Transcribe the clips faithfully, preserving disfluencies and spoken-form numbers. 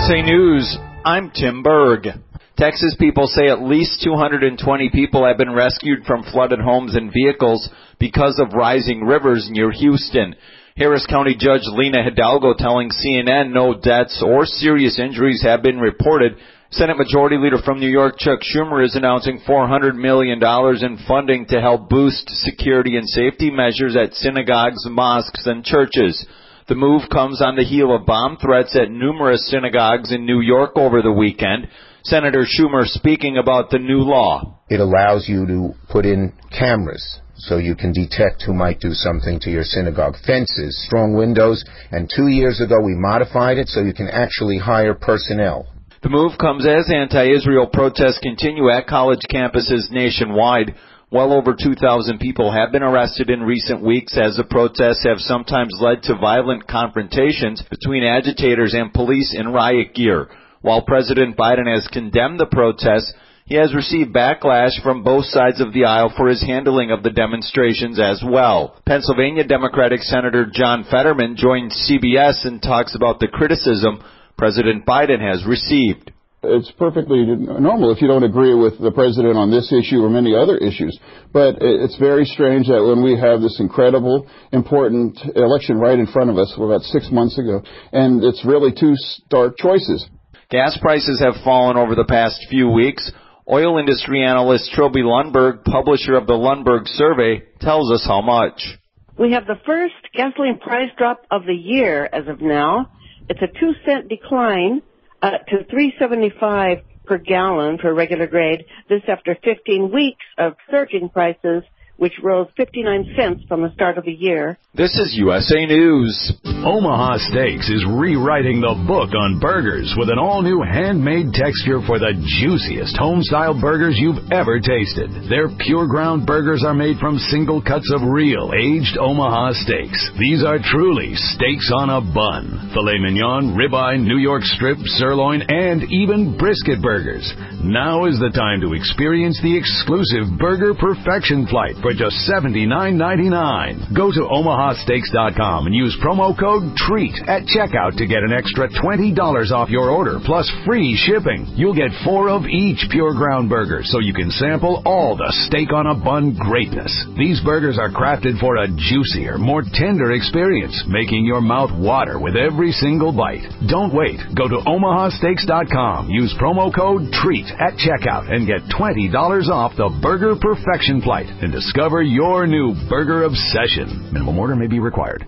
S A News, I'm Tim Berg. Texas people say at least two hundred twenty people have been rescued from flooded homes and vehicles because of rising rivers near Houston. Harris County Judge Lena Hidalgo telling C N N no deaths or serious injuries have been reported. Senate Majority Leader from New York, Chuck Schumer, is announcing four hundred million dollars in funding to help boost security and safety measures at synagogues, mosques, and churches. The move comes on the heel of bomb threats at numerous synagogues in New York over the weekend. Senator Schumer speaking about the new law. It allows you to put in cameras so you can detect who might do something to your synagogue. Fences, strong windows, and two years ago we modified it so you can actually hire personnel. The move comes as anti-Israel protests continue at college campuses nationwide. Well over two thousand people have been arrested in recent weeks as the protests have sometimes led to violent confrontations between agitators and police in riot gear. While President Biden has condemned the protests, he has received backlash from both sides of the aisle for his handling of the demonstrations as well. Pennsylvania Democratic Senator John Fetterman joined C B S and talks about the criticism President Biden has received. It's perfectly normal if you don't agree with the president on this issue or many other issues. But it's very strange that when we have this incredible, important election right in front of us, about six months ago, and it's really two stark choices. Gas prices have fallen over the past few weeks. Oil industry analyst Trilby Lundberg, publisher of the Lundberg Survey, tells us how much. We have the first gasoline price drop of the year as of now. It's a two cent decline uh, to three seventy-five per gallon for regular grade. This after fifteen weeks of surging prices, which rose fifty-nine cents from the start of the year. This is U S A News. Omaha Steaks is rewriting the book on burgers with an all-new handmade texture for the juiciest home-style burgers you've ever tasted. Their pure ground burgers are made from single cuts of real aged Omaha steaks. These are truly steaks on a bun. Filet mignon, ribeye, New York strip, sirloin, and even brisket burgers. Now is the time to experience the exclusive Burger Perfection Flight for just seventy-nine ninety-nine. Go to omaha steaks dot com and use promo code TREAT at checkout to get an extra twenty dollars off your order plus free shipping. You'll get four of each pure ground burger so you can sample all the steak on a bun greatness. These burgers are crafted for a juicier, more tender experience, making your mouth water with every single bite. Don't wait. Go to omaha steaks dot com. Use promo code TREAT at checkout and get twenty dollars off the Burger Perfection Flight and discover your new burger obsession. Minimum order may be required.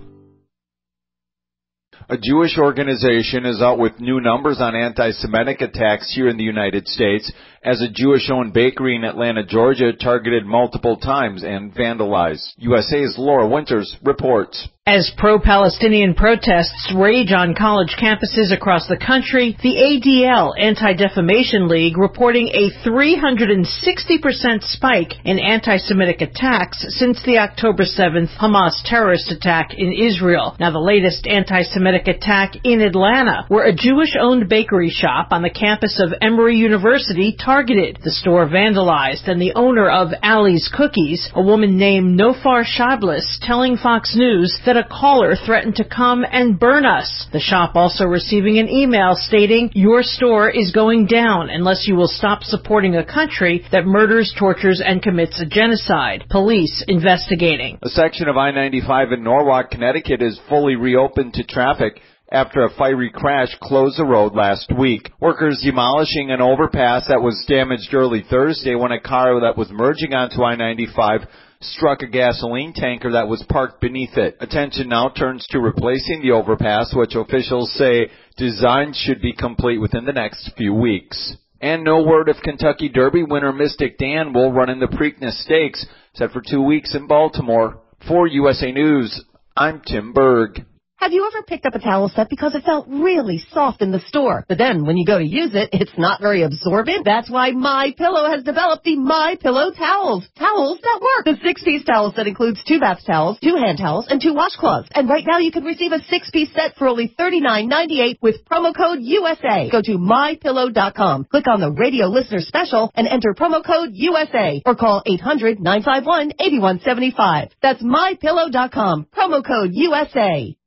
A Jewish organization is out with new numbers on anti-Semitic attacks here in the United States as a Jewish-owned bakery in Atlanta, Georgia, targeted multiple times and vandalized. U S A's Laura Winters reports. As pro-Palestinian protests rage on college campuses across the country, the A D L, Anti-Defamation League, reporting a three hundred sixty percent spike in anti-Semitic attacks since the October seventh Hamas terrorist attack in Israel. Now, the latest anti-Semitic attack in Atlanta, where a Jewish-owned bakery shop on the campus of Emory University targeted. The store vandalized, and the owner of Ali's Cookies, a woman named Nofar Shablis, telling Fox News that a caller threatened to come and burn us. The shop also receiving an email stating, "Your store is going down unless you will stop supporting a country that murders, tortures, and commits a genocide." Police investigating. A section of I ninety-five in Norwalk, Connecticut is fully reopened to traffic after a fiery crash closed the road last week. Workers demolishing an overpass that was damaged early Thursday when a car that was merging onto I ninety-five struck a gasoline tanker that was parked beneath it. Attention now turns to replacing the overpass, which officials say design should be complete within the next few weeks. And no word if Kentucky Derby winner Mystic Dan will run in the Preakness Stakes, set for two weeks in Baltimore. For U S A News, I'm Tim Berg. Have you ever picked up a towel set because it felt really soft in the store, but then when you go to use it, it's not very absorbent? That's why MyPillow has developed the MyPillow towels. Towels that work. The six-piece towel set includes two bath towels, two hand towels, and two washcloths. And right now you can receive a six-piece set for only thirty-nine ninety-eight with promo code U S A. Go to my pillow dot com, click on the radio listener special, and enter promo code U S A, or call eight hundred nine five one eight one seven five. That's my pillow dot com, promo code U S A.